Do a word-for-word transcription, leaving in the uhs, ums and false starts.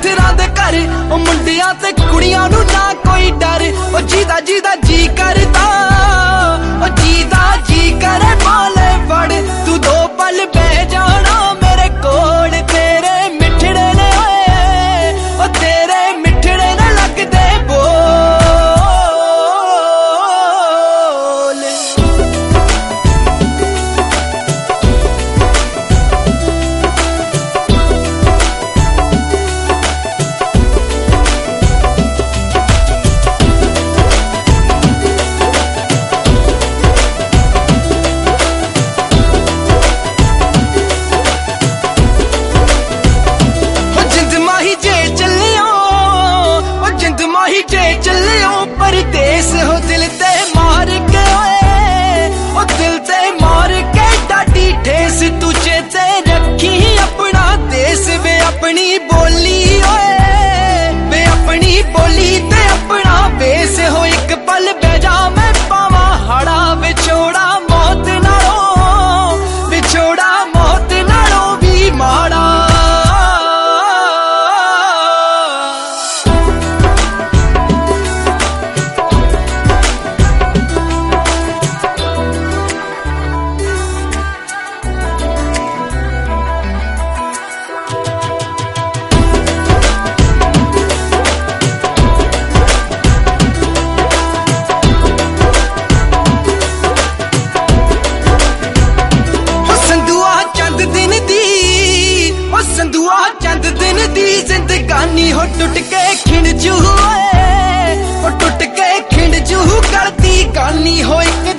टीचरां दे घर ओ मुंडियां ते कुड़ियां नू ना कोई डर ओ जीदा जीदा जी करदा ओ जीदा जी करे बाले फड़ तू दो पल बह जाना मेरे कोल तेरे मिठड़े ने होए ओ तेरे मिठड़े ने लगदे बोल जे चलियो परदेस हो दिल ते मार के ओए ओ दिल ते मार के डाटी ठेस तुझे ते रखी अपना देश वे अपनी बोली ओए वे अपनी बोली ते अपना बेस हो एक पल बैजा मैं पावा हाड़ा विछोड़ा मौत नालों विछोड़ा मौत नालों भी माड़ा संदुआ चंद दिन दी जिंदगानी हो टुट के खिंड जू हो टुट के खिंड जू करती गानी हो एक